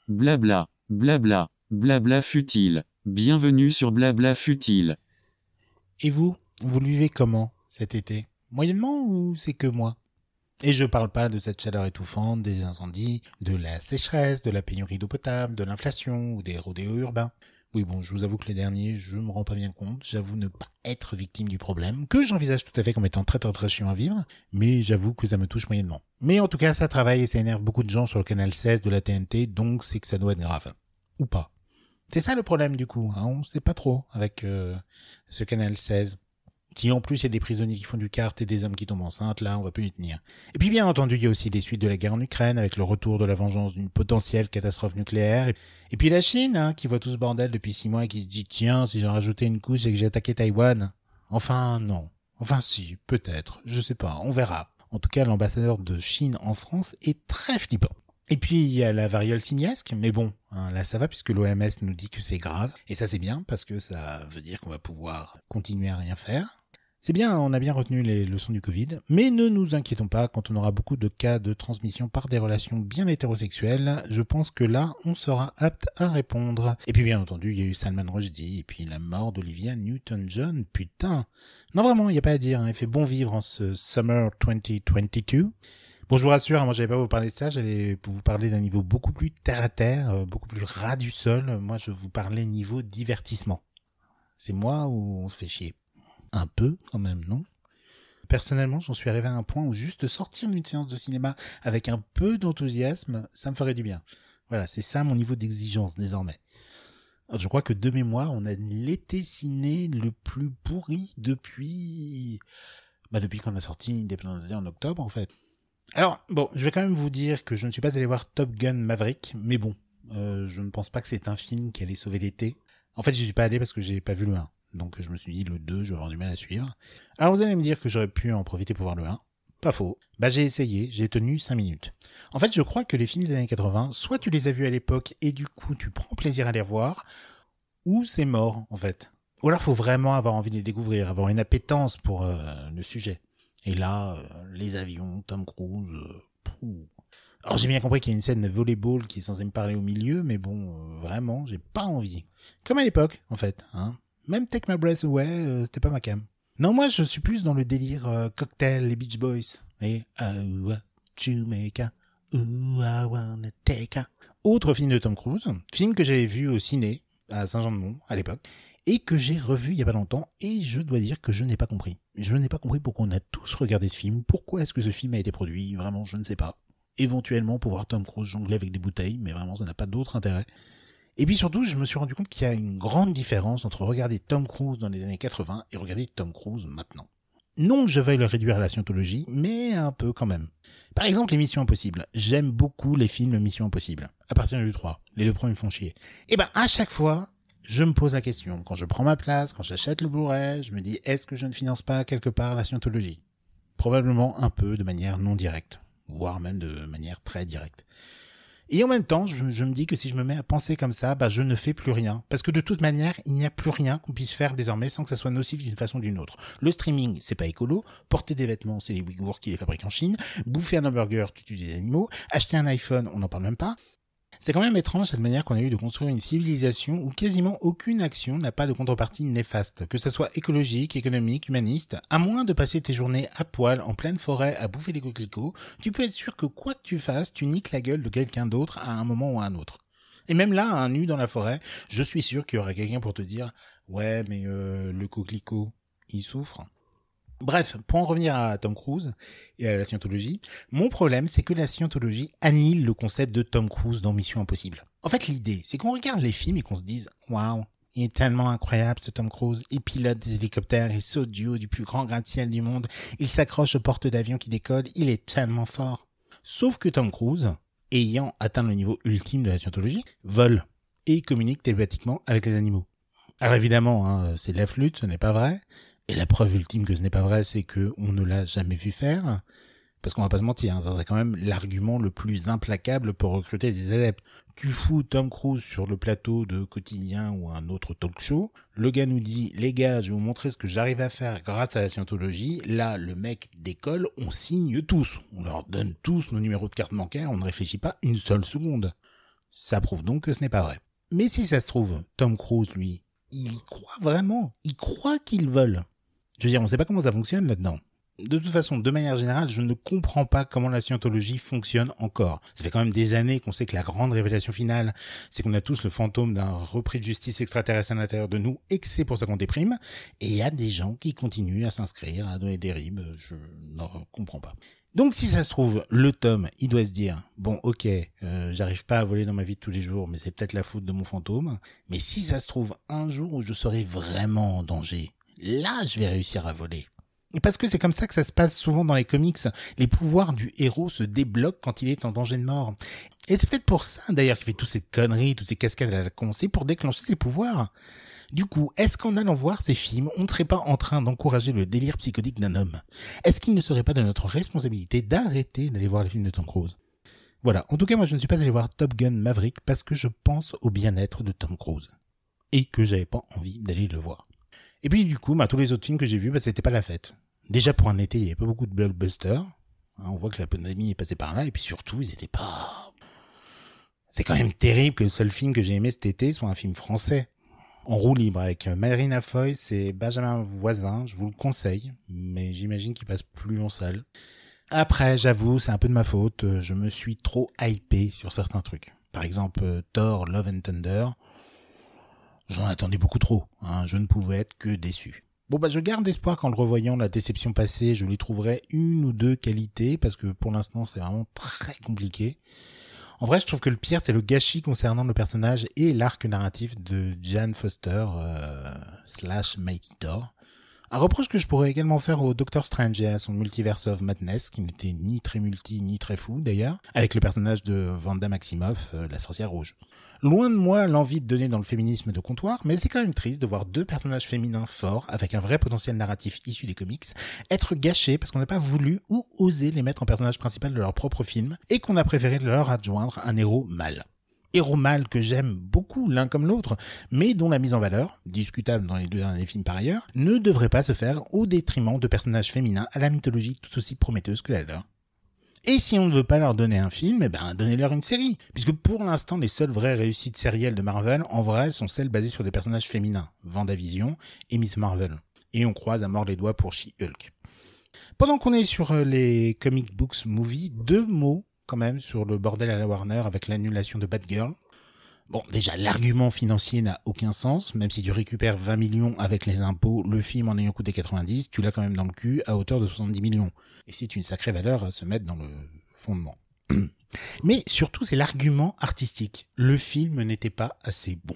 Blabla, blabla, blabla futile. Bienvenue sur Blabla futile. Et vous le vivez comment cet été? Moyennement ou c'est que moi? Et je parle pas de cette chaleur étouffante, des incendies, de la sécheresse, de la pénurie d'eau potable, de l'inflation ou des rodéos urbains. Oui bon, je vous avoue que les derniers, je me rends pas bien compte, j'avoue ne pas être victime du problème, que j'envisage tout à fait comme étant très très très chiant à vivre, mais j'avoue que ça me touche moyennement. Mais en tout cas, ça travaille et ça énerve beaucoup de gens sur le canal 16 de la TNT, donc c'est que ça doit être grave. Ou pas. C'est ça le problème du coup, hein, on sait pas trop avec ce canal 16. Si en plus il y a des prisonniers qui font du kart et des hommes qui tombent enceintes, là on va plus y tenir. Et puis bien entendu il y a aussi des suites de la guerre en Ukraine avec le retour de la vengeance d'une potentielle catastrophe nucléaire. Et puis la Chine hein, qui voit tout ce bordel depuis 6 mois et qui se dit tiens si j'en rajoutais une couche et que j'ai attaqué Taïwan. Enfin non. Enfin si, peut-être, je sais pas, on verra. En tout cas l'ambassadeur de Chine en France est très flippant. Et puis il y a la variole simiesque, mais bon, hein, là ça va puisque l'OMS nous dit que c'est grave. Et ça c'est bien parce que ça veut dire qu'on va pouvoir continuer à rien faire. C'est bien, on a bien retenu les leçons du Covid, mais ne nous inquiétons pas, quand on aura beaucoup de cas de transmission par des relations bien hétérosexuelles, je pense que là, on sera apte à répondre. Et puis bien entendu, il y a eu Salman Rushdie, et puis la mort d'Olivia Newton-John, putain. Non vraiment, il n'y a pas à dire, hein, il fait bon vivre en ce Summer 2022. Bon, je vous rassure, moi j'allais pas vous parler de ça, j'allais vous parler d'un niveau beaucoup plus terre-à-terre, beaucoup plus ras du sol. Moi je vous parlais niveau divertissement. C'est moi ou on se fait chier? Un peu, quand même, non? Personnellement, j'en suis arrivé à un point où juste sortir d'une séance de cinéma avec un peu d'enthousiasme, ça me ferait du bien. Voilà, c'est ça mon niveau d'exigence, désormais. Alors, je crois que de mémoire, on a l'été ciné le plus pourri depuis qu'on a sorti Independence Day en octobre, en fait. Alors, bon, je vais quand même vous dire que je ne suis pas allé voir Top Gun Maverick, mais bon, je ne pense pas que c'est un film qui allait sauver l'été. En fait, j'y suis pas allé parce que j'ai pas vu le 1. Donc je me suis dit le 2, je vais avoir du mal à suivre. Alors vous allez me dire que j'aurais pu en profiter pour voir le 1. Pas faux. J'ai essayé, j'ai tenu 5 minutes. En fait, je crois que les films des années 80, soit tu les as vus à l'époque et du coup tu prends plaisir à les revoir, ou c'est mort en fait. Ou alors faut vraiment avoir envie de les découvrir, avoir une appétence pour le sujet. Et là, les avions, Tom Cruise... Alors j'ai bien compris qu'il y a une scène de volleyball qui est censée me parler au milieu, mais bon, vraiment, j'ai pas envie. Comme à l'époque, en fait, hein. Même Take My Breath Away, c'était pas ma cam. Non, moi, je suis plus dans le délire cocktail, les Beach Boys. Et Jamaica, I wanna take a... Autre film de Tom Cruise, film que j'avais vu au ciné, à Saint-Jean-de-Mont, à l'époque, et que j'ai revu il y a pas longtemps, et je dois dire que je n'ai pas compris. Je n'ai pas compris pourquoi on a tous regardé ce film, pourquoi est-ce que ce film a été produit, vraiment, je ne sais pas. Éventuellement, pour voir Tom Cruise jongler avec des bouteilles, mais vraiment, ça n'a pas d'autre intérêt. Et puis surtout, je me suis rendu compte qu'il y a une grande différence entre regarder Tom Cruise dans les années 80 et regarder Tom Cruise maintenant. Non que je veuille le réduire à la scientologie, mais un peu quand même. Par exemple, les Missions Impossibles. J'aime beaucoup les films Missions Impossibles. À partir du 3. Les 2 premiers me font chier. Et à chaque fois, je me pose la question. Quand je prends ma place, quand j'achète le Blu-ray, je me dis, est-ce que je ne finance pas quelque part la scientologie? Probablement un peu de manière non directe. Voire même de manière très directe. Et en même temps, je me dis que si je me mets à penser comme ça, je ne fais plus rien. Parce que de toute manière, il n'y a plus rien qu'on puisse faire désormais sans que ça soit nocif d'une façon ou d'une autre. Le streaming, c'est pas écolo. Porter des vêtements, c'est les Ouïghours qui les fabriquent en Chine. Bouffer un hamburger, tu tues des animaux. Acheter un iPhone, on n'en parle même pas. C'est quand même étrange cette manière qu'on a eu de construire une civilisation où quasiment aucune action n'a pas de contrepartie néfaste, que ce soit écologique, économique, humaniste. À moins de passer tes journées à poil en pleine forêt à bouffer des coquelicots, tu peux être sûr que quoi que tu fasses, tu niques la gueule de quelqu'un d'autre à un moment ou à un autre. Et même là, un nu dans la forêt, je suis sûr qu'il y aura quelqu'un pour te dire « Ouais, mais le coquelicot, il souffre ». Bref, pour en revenir à Tom Cruise et à la scientologie, mon problème c'est que la scientologie annule le concept de Tom Cruise dans Mission Impossible. En fait, l'idée, c'est qu'on regarde les films et qu'on se dise « Waouh, il est tellement incroyable ce Tom Cruise, il pilote des hélicoptères, il saute du haut du plus grand gratte-ciel du monde, il s'accroche aux portes d'avion qui décollent, il est tellement fort. » Sauf que Tom Cruise, ayant atteint le niveau ultime de la scientologie, vole et communique télépathiquement avec les animaux. Alors évidemment, c'est de la flûte, ce n'est pas vrai. Et la preuve ultime que ce n'est pas vrai, c'est que on ne l'a jamais vu faire. Parce qu'on va pas se mentir, ça serait quand même l'argument le plus implacable pour recruter des adeptes. Tu fous Tom Cruise sur le plateau de Quotidien ou un autre talk show, le gars nous dit « Les gars, je vais vous montrer ce que j'arrive à faire grâce à la scientologie ». Là, le mec décolle, on signe tous. On leur donne tous nos numéros de carte bancaire, on ne réfléchit pas une seule seconde. Ça prouve donc que ce n'est pas vrai. Mais si ça se trouve, Tom Cruise, lui, il y croit vraiment. Il croit qu'il vole. Je veux dire, on ne sait pas comment ça fonctionne là-dedans. De toute façon, de manière générale, je ne comprends pas comment la scientologie fonctionne encore. Ça fait quand même des années qu'on sait que la grande révélation finale, c'est qu'on a tous le fantôme d'un repris de justice extraterrestre à l'intérieur de nous et que c'est pour ça qu'on déprime. Et il y a des gens qui continuent à s'inscrire, à donner des rimes. Je n'en comprends pas. Donc si ça se trouve, le Tom, il doit se dire, bon ok, j'arrive pas à voler dans ma vie de tous les jours, mais c'est peut-être la faute de mon fantôme. Mais si ça se trouve, un jour où je serai vraiment en danger, là je vais réussir à voler. Parce que c'est comme ça que ça se passe souvent dans les comics. Les pouvoirs du héros se débloquent quand il est en danger de mort. Et c'est peut-être pour ça, d'ailleurs, qu'il fait toutes ces conneries, toutes ces cascades à la con, c'est pour déclencher ses pouvoirs. Du coup, est-ce qu'en allant voir ces films, on ne serait pas en train d'encourager le délire psychotique d'un homme ? Est-ce qu'il ne serait pas de notre responsabilité d'arrêter d'aller voir les films de Tom Cruise ? Voilà. En tout cas, moi, je ne suis pas allé voir Top Gun Maverick parce que je pense au bien-être de Tom Cruise. Et que j'avais pas envie d'aller le voir. Et puis du coup, tous les autres films que j'ai vus, c'était pas la fête. Déjà pour un été, il y avait pas beaucoup de blockbusters. On voit que la pandémie est passée par là, et puis surtout, ils étaient pas... C'est quand même terrible que le seul film que j'ai aimé cet été soit un film français. En roue libre, avec Marina Foïs et Benjamin Voisin, je vous le conseille, mais j'imagine qu'il passe plus en salle. Après, j'avoue, c'est un peu de ma faute, je me suis trop hypé sur certains trucs. Par exemple, Thor, Love and Thunder... J'en attendais beaucoup trop, je ne pouvais être que déçu. Bon je garde espoir qu'en le revoyant la déception passée, je lui trouverai une ou deux qualités, parce que pour l'instant c'est vraiment très compliqué. En vrai, je trouve que le pire c'est le gâchis concernant le personnage et l'arc narratif de Jane Foster, / Mighty Thor. Un reproche que je pourrais également faire au Doctor Strange et à son Multiverse of Madness, qui n'était ni très multi ni très fou d'ailleurs, avec le personnage de Wanda Maximoff, la sorcière rouge. Loin de moi l'envie de donner dans le féminisme de comptoir, mais c'est quand même triste de voir deux personnages féminins forts, avec un vrai potentiel narratif issu des comics, être gâchés parce qu'on n'a pas voulu ou osé les mettre en personnage principal de leur propre film, et qu'on a préféré leur adjoindre un héros mâle. Héros mâle que j'aime beaucoup l'un comme l'autre, mais dont la mise en valeur, discutable dans les deux derniers films par ailleurs, ne devrait pas se faire au détriment de personnages féminins à la mythologie tout aussi prometteuse que la leur. Et si on ne veut pas leur donner un film, donnez-leur une série. Puisque pour l'instant, les seules vraies réussites sérielles de Marvel, en vrai, sont celles basées sur des personnages féminins, WandaVision et Miss Marvel. Et on croise à mort les doigts pour She-Hulk. Pendant qu'on est sur les comic books movies, 2 mots quand même sur le bordel à la Warner avec l'annulation de Batgirl. Bon, déjà, l'argument financier n'a aucun sens, même si tu récupères 20 millions avec les impôts, le film en ayant coûté 90, tu l'as quand même dans le cul à hauteur de 70 millions. Et c'est une sacrée valeur à se mettre dans le fondement. Mais surtout, c'est l'argument artistique. Le film n'était pas assez bon.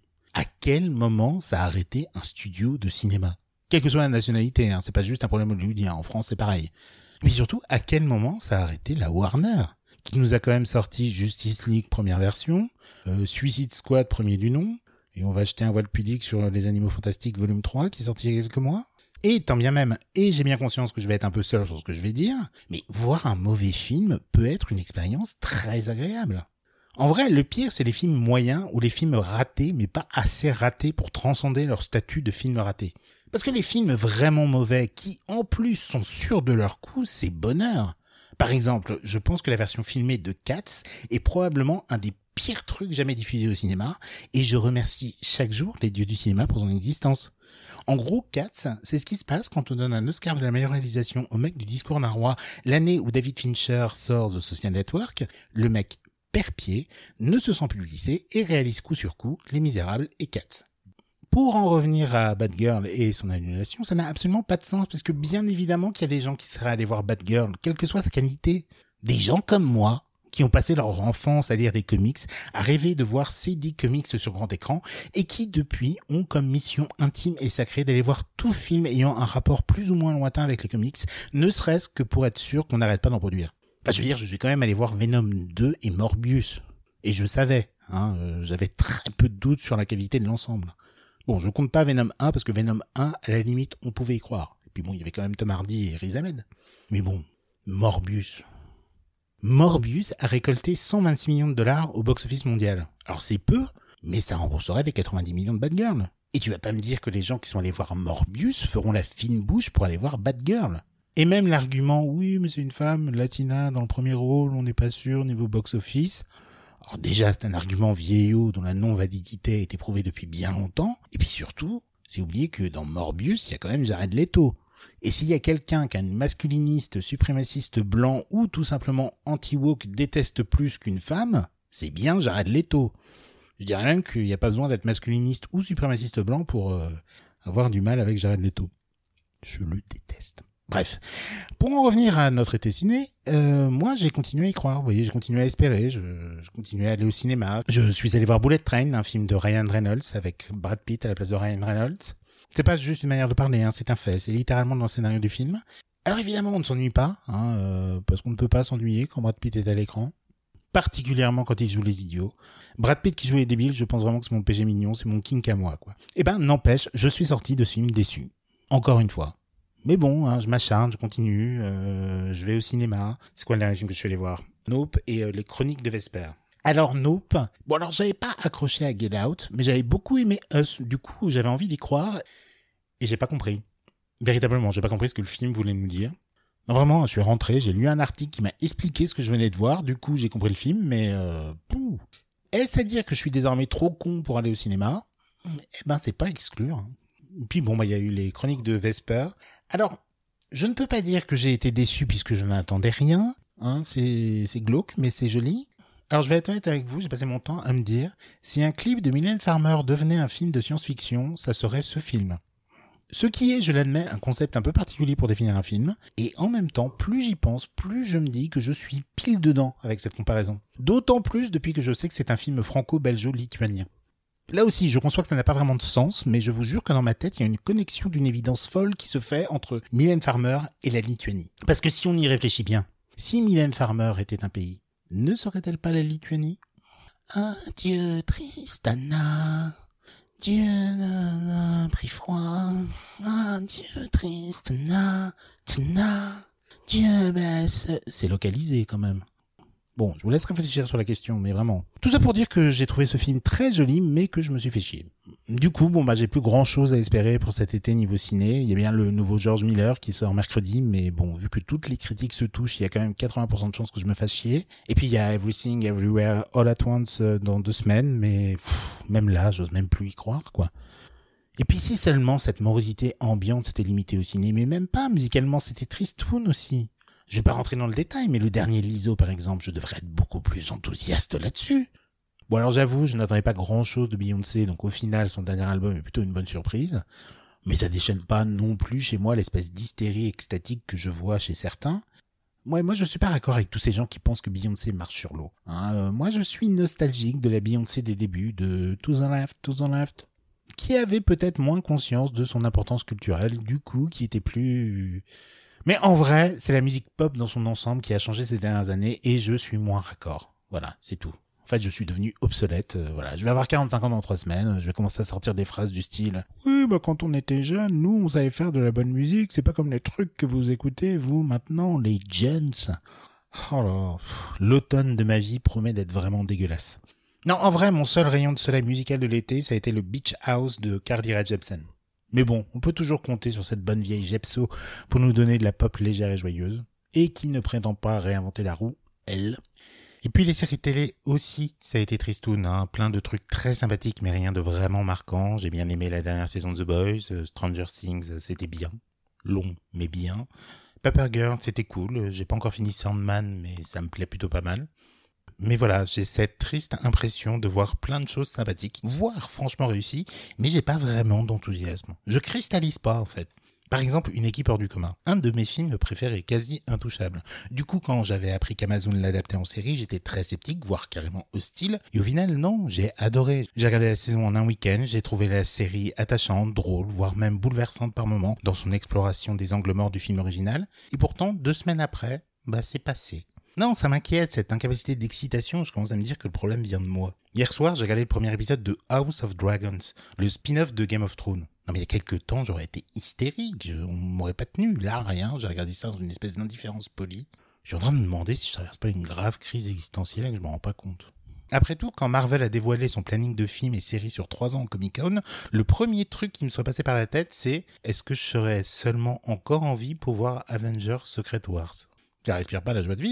À quel moment ça a arrêté un studio de cinéma ? Quelle que soit la nationalité, c'est pas juste un problème hollywoodien, en France c'est pareil. Mais surtout, à quel moment ça a arrêté la Warner ? Qui nous a quand même sorti Justice League première version, Suicide Squad premier du nom, et on va jeter un voile pudique sur Les Animaux Fantastiques volume 3 qui est sorti il y a quelques mois. Et tant bien même, et j'ai bien conscience que je vais être un peu seul sur ce que je vais dire, mais voir un mauvais film peut être une expérience très agréable. En vrai, le pire, c'est les films moyens ou les films ratés, mais pas assez ratés pour transcender leur statut de film raté. Parce que les films vraiment mauvais, qui en plus sont sûrs de leur coup, c'est bonheur. Par exemple, je pense que la version filmée de Cats est probablement un des pires trucs jamais diffusés au cinéma, et je remercie chaque jour les dieux du cinéma pour son existence. En gros, Cats, c'est ce qui se passe quand on donne un Oscar de la meilleure réalisation au mec du Discours d'un roi l'année où David Fincher sort The Social Network. Le mec perd pied, ne se sent plus glissé et réalise coup sur coup Les Misérables et Cats. Pour en revenir à Batgirl et son annulation, ça n'a absolument pas de sens, parce que bien évidemment qu'il y a des gens qui seraient allés voir Batgirl, quelle que soit sa qualité. Des gens comme moi, qui ont passé leur enfance à lire des comics, à rêver de voir ces 10 comics sur grand écran, et qui depuis ont comme mission intime et sacrée d'aller voir tout film ayant un rapport plus ou moins lointain avec les comics, ne serait-ce que pour être sûr qu'on n'arrête pas d'en produire. Enfin, je veux dire, je suis quand même allé voir Venom 2 et Morbius. Et je savais, j'avais très peu de doutes sur la qualité de l'ensemble. Bon, je compte pas Venom 1 parce que Venom 1, à la limite, on pouvait y croire. Et puis bon, il y avait quand même Tom Hardy et Riz Ahmed. Mais bon, Morbius a récolté 126 millions de dollars au box-office mondial. Alors c'est peu, mais ça rembourserait les 90 millions de Batgirl. Et tu vas pas me dire que les gens qui sont allés voir Morbius feront la fine bouche pour aller voir Batgirl. Et même l'argument, oui, mais c'est une femme latina dans le premier rôle, on n'est pas sûr niveau box-office. Alors déjà, c'est un argument vieillot dont la non-validité a été prouvée depuis bien longtemps. Et puis surtout, c'est oublier que dans Morbius, il y a quand même Jared Leto. Et s'il y a quelqu'un qu'un masculiniste, suprémaciste blanc ou tout simplement anti-woke déteste plus qu'une femme, c'est bien Jared Leto. Je dirais même qu'il n'y a pas besoin d'être masculiniste ou suprémaciste blanc pour avoir du mal avec Jared Leto. Je le déteste. Bref, pour en revenir à notre été ciné, moi j'ai continué à y croire, vous voyez, j'ai continué à espérer, je continuais à aller au cinéma. Je suis allé voir Bullet Train, un film de Ryan Reynolds avec Brad Pitt à la place de Ryan Reynolds. C'est pas juste une manière de parler, c'est un fait, c'est littéralement dans le scénario du film. Alors évidemment on ne s'ennuie pas, parce qu'on ne peut pas s'ennuyer quand Brad Pitt est à l'écran. Particulièrement quand il joue les idiots. Brad Pitt qui joue les débiles, je pense vraiment que c'est mon péché mignon, c'est mon kink à moi, quoi. Eh ben, n'empêche, je suis sorti de ce film déçu. Encore une fois. Mais bon, je m'acharne, je continue, je vais au cinéma. C'est quoi le dernier film que je suis allé voir ? Nope et Les Chroniques de Vesper. Alors Nope, bon alors j'avais pas accroché à Get Out, mais j'avais beaucoup aimé Us, du coup j'avais envie d'y croire, et j'ai pas compris. Véritablement, j'ai pas compris ce que le film voulait nous dire. Non, vraiment, je suis rentré, j'ai lu un article qui m'a expliqué ce que je venais de voir, du coup j'ai compris le film, mais est-ce à dire que je suis désormais trop con pour aller au cinéma ? Eh ben c'est pas exclure. Puis bon, il y a eu Les Chroniques de Vesper. Alors, je ne peux pas dire que j'ai été déçu puisque je n'attendais rien, c'est glauque, mais c'est joli. Alors je vais être honnête avec vous, j'ai passé mon temps à me dire, si un clip de Mylène Farmer devenait un film de science-fiction, ça serait ce film. Ce qui est, je l'admets, un concept un peu particulier pour définir un film, et en même temps, plus j'y pense, plus je me dis que je suis pile dedans avec cette comparaison. D'autant plus depuis que je sais que c'est un film franco-belgeo-lituanien. Là aussi, je conçois que ça n'a pas vraiment de sens, mais je vous jure que dans ma tête, il y a une connexion d'une évidence folle qui se fait entre Mylène Farmer et la Lituanie. Parce que si on y réfléchit bien, si Mylène Farmer était un pays, ne serait-elle pas la Lituanie ? Adieu Tristana, Dieu n'a pris froid, adieu Tristana, Dieu baisse. C'est localisé quand même. Bon, je vous laisse réfléchir sur la question, mais vraiment. Tout ça pour dire que j'ai trouvé ce film très joli, mais que je me suis fait chier. Du coup, j'ai plus grand chose à espérer pour cet été niveau ciné. Il y a bien le nouveau George Miller qui sort mercredi, mais bon, vu que toutes les critiques se touchent, il y a quand même 80% de chances que je me fasse chier. Et puis il y a Everything Everywhere All at Once dans 2 semaines, mais même là, j'ose même plus y croire, quoi. Et puis si seulement cette morosité ambiante s'était limitée au ciné, mais même pas, musicalement c'était tristoun aussi. Je vais pas rentrer dans le détail, mais le dernier Lizzo, par exemple, je devrais être beaucoup plus enthousiaste là-dessus. Bon, alors j'avoue, je n'attendais pas grand-chose de Beyoncé, donc au final, son dernier album est plutôt une bonne surprise. Mais ça déchaîne pas non plus chez moi l'espèce d'hystérie extatique que je vois chez certains. Moi, je suis pas d'accord avec tous ces gens qui pensent que Beyoncé marche sur l'eau. Moi, je suis nostalgique de la Beyoncé des débuts, de To the Left, qui avait peut-être moins conscience de son importance culturelle, du coup, qui était plus... Mais en vrai, c'est la musique pop dans son ensemble qui a changé ces dernières années et je suis moins raccord. Voilà, c'est tout. En fait, je suis devenu obsolète. Voilà, je vais avoir 45 ans dans 3 semaines. Je vais commencer à sortir des phrases du style « Oui, quand on était jeunes, nous, on savait faire de la bonne musique. C'est pas comme les trucs que vous écoutez, vous, maintenant, les gens. » Oh là, l'automne de ma vie promet d'être vraiment dégueulasse. Non, en vrai, mon seul rayon de soleil musical de l'été, ça a été le Beach House de Carly Rae Jepsen. Mais bon, on peut toujours compter sur cette bonne vieille Jepso pour nous donner de la pop légère et joyeuse, et qui ne prétend pas réinventer la roue, elle. Et puis les séries télé aussi, ça a été tristoun, plein de trucs très sympathiques mais rien de vraiment marquant. J'ai bien aimé la dernière saison de The Boys, Stranger Things, c'était bien, long mais bien. Paper Girl, c'était cool, j'ai pas encore fini Sandman mais ça me plaît plutôt pas mal. Mais voilà, j'ai cette triste impression de voir plein de choses sympathiques, voire franchement réussies, mais j'ai pas vraiment d'enthousiasme. Je cristallise pas en fait. Par exemple, Une équipe hors du commun. Un de mes films préférés, quasi intouchable. Du coup, quand j'avais appris qu'Amazon l'adaptait en série, j'étais très sceptique, voire carrément hostile. Et au final, non, j'ai adoré. J'ai regardé la saison en un week-end, j'ai trouvé la série attachante, drôle, voire même bouleversante par moments, dans son exploration des angles morts du film original. Et pourtant, 2 semaines après, c'est passé. Non, ça m'inquiète, cette incapacité d'excitation, je commence à me dire que le problème vient de moi. Hier soir, j'ai regardé le premier épisode de House of Dragons, le spin-off de Game of Thrones. Non mais il y a quelques temps, j'aurais été hystérique, on m'aurait pas tenu, là rien, j'ai regardé ça dans une espèce d'indifférence polie. Je suis en train de me demander si je traverse pas une grave crise existentielle et que je m'en rends pas compte. Après tout, quand Marvel a dévoilé son planning de films et séries sur 3 ans au Comic-Con, le premier truc qui me soit passé par la tête, c'est « Est-ce que je serais seulement encore en vie pour voir Avengers Secret Wars ?» Ça respire pas la joie de vivre.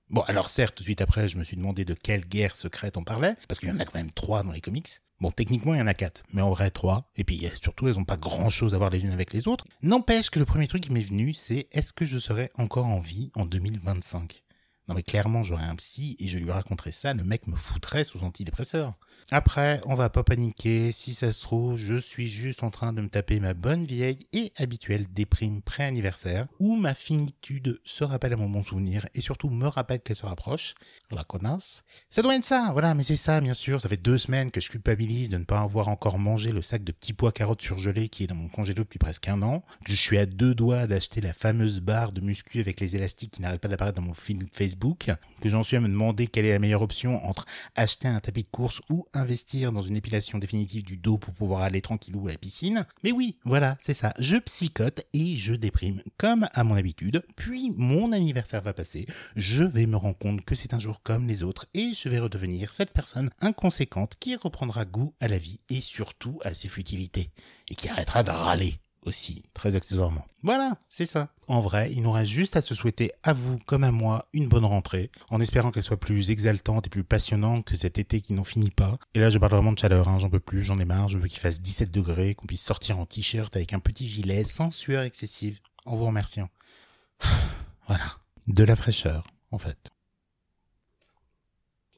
Bon, alors certes, tout de suite après, je me suis demandé de quelle guerre secrète on parlait, parce qu'il y en a quand même 3 dans les comics. Bon, techniquement, il y en a 4, mais en vrai 3. Et puis surtout, elles ont pas grand-chose à voir les unes avec les autres. N'empêche que le premier truc qui m'est venu, c'est est-ce que je serais encore en vie en 2025 ? Non mais clairement, j'aurais un psy et je lui raconterais ça, le mec me foutrait sous antidépresseur. Après, on va pas paniquer, si ça se trouve, je suis juste en train de me taper ma bonne vieille et habituelle déprime pré-anniversaire, où ma finitude se rappelle à mon bon souvenir et surtout me rappelle qu'elle se rapproche. La connasse. Ça doit être ça, voilà, mais c'est ça bien sûr, ça fait 2 semaines que je culpabilise de ne pas avoir encore mangé le sac de petits pois carottes surgelés qui est dans mon congélo depuis presque 1 an. Je suis à 2 doigts d'acheter la fameuse barre de muscu avec les élastiques qui n'arrêtent pas d'apparaître dans mon fil Facebook, que j'en suis à me demander quelle est la meilleure option entre acheter un tapis de course ou investir dans une épilation définitive du dos pour pouvoir aller tranquillou à la piscine. Mais oui, voilà, c'est ça, je psychote et je déprime, comme à mon habitude, puis mon anniversaire va passer, je vais me rendre compte que c'est un jour comme les autres et je vais redevenir cette personne inconséquente qui reprendra goût à la vie et surtout à ses futilités, et qui arrêtera de râler. Aussi, très accessoirement. Voilà, c'est ça. En vrai, il nous reste juste à se souhaiter à vous comme à moi une bonne rentrée, en espérant qu'elle soit plus exaltante et plus passionnante que cet été qui n'en finit pas. Et là, je parle vraiment de chaleur, j'en peux plus, j'en ai marre, je veux qu'il fasse 17 degrés, qu'on puisse sortir en t-shirt avec un petit gilet, sans sueur excessive, en vous remerciant. Voilà, de la fraîcheur, en fait.